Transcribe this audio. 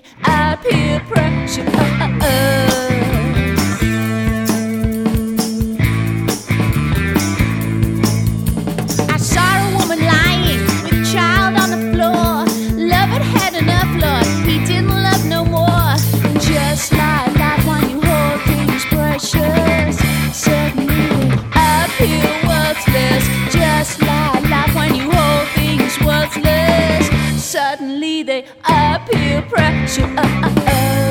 appear precious. I saw a woman lying with a child on the floor. Love had had enough, Lord, he didn't love no more. Just like life when you hold things precious, suddenly they appear worthless. Just like life when you hold things worthless, suddenly they appear precious.